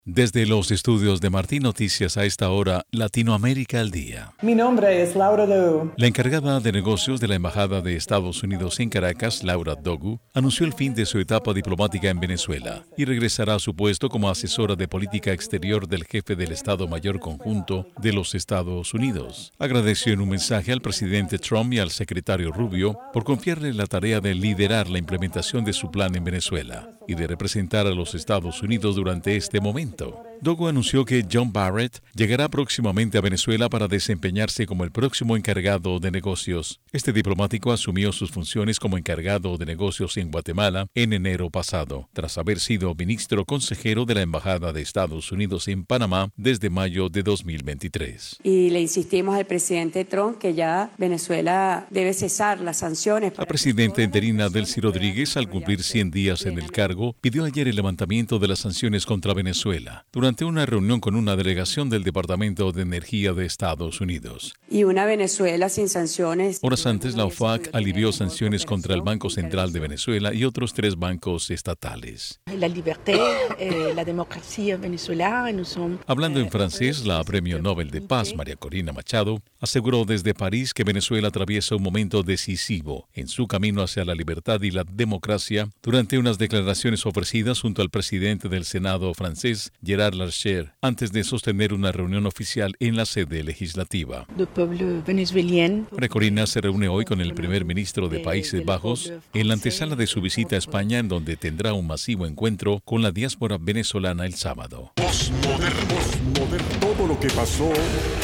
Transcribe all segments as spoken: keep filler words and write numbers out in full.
Desde los estudios de Martín Noticias a esta hora, Latinoamérica al Día. Mi nombre es Laura Dogu. La encargada de negocios de la Embajada de Estados Unidos en Caracas, Laura Dogu, anunció el fin de su etapa diplomática en Venezuela y regresará a su puesto como asesora de política exterior del jefe del Estado Mayor Conjunto de los Estados Unidos. Agradeció en un mensaje al presidente Trump y al secretario Rubio por confiarle la tarea de liderar la implementación de su plan en Venezuela y de representar a los Estados Unidos durante este momento. Dogu anunció que John Barrett llegará próximamente a Venezuela para desempeñarse como el próximo encargado de negocios. Este diplomático asumió sus funciones como encargado de negocios en Guatemala en enero pasado, tras haber sido ministro consejero de la Embajada de Estados Unidos en Panamá desde mayo de dos mil veintitrés. Y le insistimos al presidente Trump que ya Venezuela debe cesar las sanciones. La presidenta interina Delcy Rodríguez, al cumplir cien días en el cargo, pidió ayer el levantamiento de las sanciones contra Venezuela durante una reunión con una delegación del Departamento de Energía de Estados Unidos. Y una Venezuela sin sanciones. Horas antes, la O F A C alivió sanciones contra el Banco Central de Venezuela y otros tres bancos estatales. La libertad, eh, la democracia venezolana. Hablando en francés, la Premio Nobel de Paz, María Corina Machado, aseguró desde París que Venezuela atraviesa un momento decisivo en su camino hacia la libertad y la democracia durante unas declaraciones ofrecidas junto al presidente del Senado francés, Gerard Larcher, antes de sostener una reunión oficial en la sede legislativa. María Corina se reúne hoy con el primer ministro de Países Bajos en la antesala de su visita a España, en donde tendrá un masivo encuentro con la diáspora venezolana el sábado. Postmoderno, postmoderno, todo lo que pasó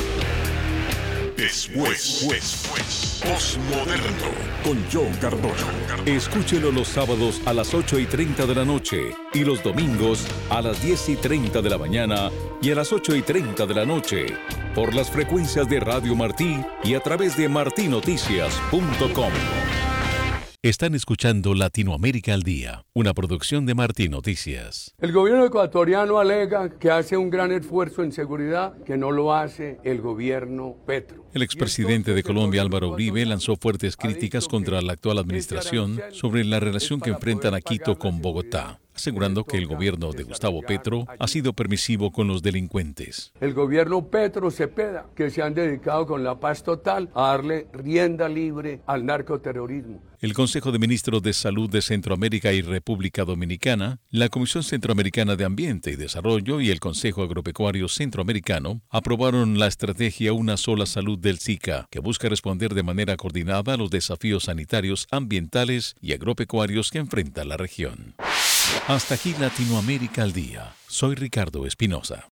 después, después, Postmoderno, con John Cardona. Escúchelo los sábados a las ocho y treinta de la noche y los domingos a las diez y treinta de la mañana y a las ocho y treinta de la noche por las frecuencias de Radio Martí y a través de martí noticias punto com. Están escuchando Latinoamérica al Día, una producción de Martí Noticias. El gobierno ecuatoriano alega que hace un gran esfuerzo en seguridad que no lo hace el gobierno Petro. El expresidente de Colombia, Álvaro Uribe, lanzó fuertes críticas contra la actual administración sobre la relación que enfrentan a Quito con Bogotá, asegurando que el gobierno de Gustavo Petro ha sido permisivo con los delincuentes. El gobierno Petro Cepeda, que se han dedicado con la paz total a darle rienda libre al narcoterrorismo. El Consejo de Ministros de Salud de Centroamérica y República Dominicana, la Comisión Centroamericana de Ambiente y Desarrollo y el Consejo Agropecuario Centroamericano aprobaron la estrategia Una Sola Salud del Zika, que busca responder de manera coordinada a los desafíos sanitarios, ambientales y agropecuarios que enfrenta la región. Hasta aquí Latinoamérica al Día. Soy Ricardo Espinosa.